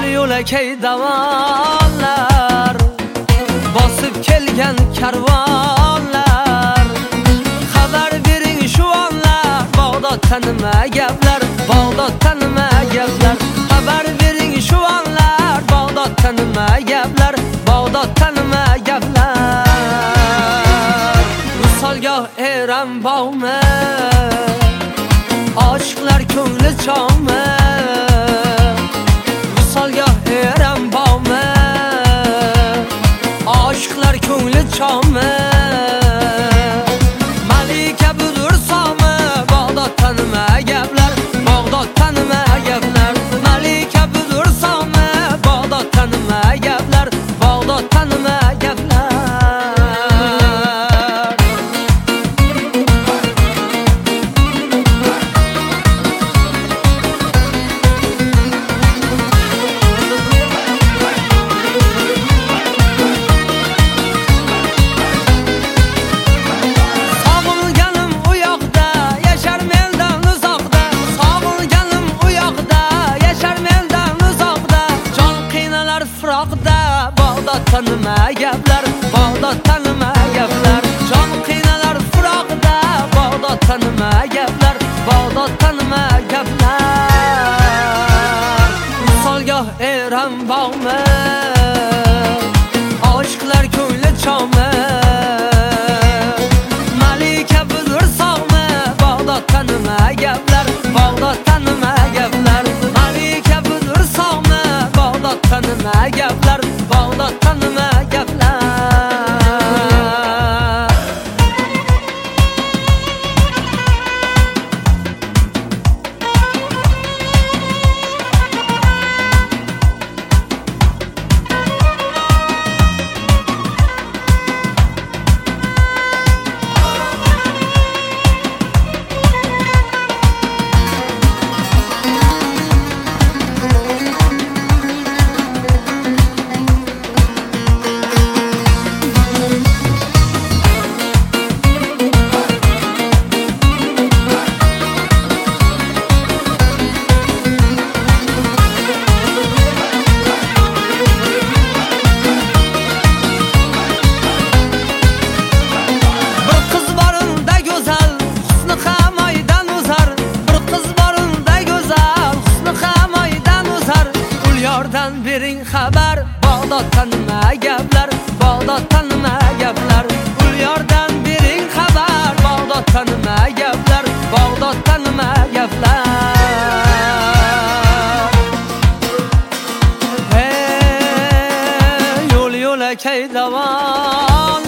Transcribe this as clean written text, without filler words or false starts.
yo'lakay davonlar, bosib kelgan karvonlar. Xabar bering shu onlar, Bag'dodda nima gaplar, Bag'dodda nima gaplar. Xabar bering shu onlar, Bag'dodda nima gaplar, Bag'dodda nima gaplar. Misolgoh eram bog'mi, oshiqlar ko'ngli cho'mi. Misolgoh eram bog'mi, oshiqlar ko'ngli cho'mi. Malika budur somi, Bag'dodda nima gaplar, Bag'dodda nima gaplar. Malika budur somi, Bag'dodda nima gaplar, Bag'dodda nima gaplar. Bag'dodda nima gaplar, Bag'dodda nima gaplar. Jon qiynalar firoqda, Bag'dodda nima gaplar, Bag'dodda nima gaplar. Misolgoh eram bog'mi, oshiqlar ko'ngli cho'mi. Malika budur sog'mi, Bag'dodda nima gaplar, Bag'dodda nima gaplar. Malika budur sog'mi, Bag'dodda nima gaplar, Bag'dodda nima gaplar. Bering xabar, Bag'dodda nima gaplar, Bag'dodda nima gaplar. Ul yordan bering xabar, Bag'dodda nima gaplar, Bag'dodda nima gaplar. Hey yo'l yo'lakay davon